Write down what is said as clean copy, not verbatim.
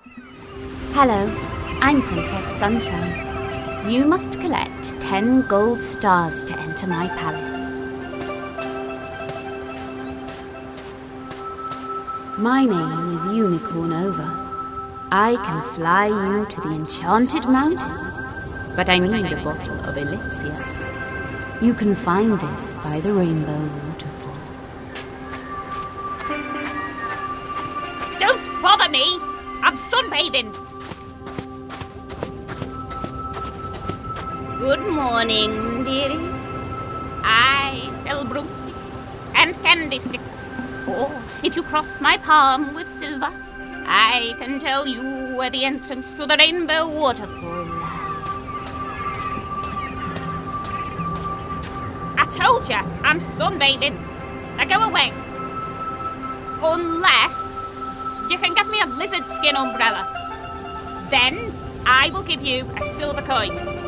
Hello, I'm Princess Sunshine. You must collect 10 gold stars to enter my palace. My name is Unicorn Over. I can fly you to the Enchanted Mountains, but I need a bottle of elixir. You can find this by the Rainbow Waterfall. Don't bother me! I'm sunbathing! Good morning, dearie. I sell broomsticks and candy sticks. Or, if you cross my palm with silver, I can tell you where the entrance to the Rainbow Waterfall lies. I told you, I'm sunbathing. Now go away. Unless you can get me a lizard skin umbrella. Then I will give you a silver coin.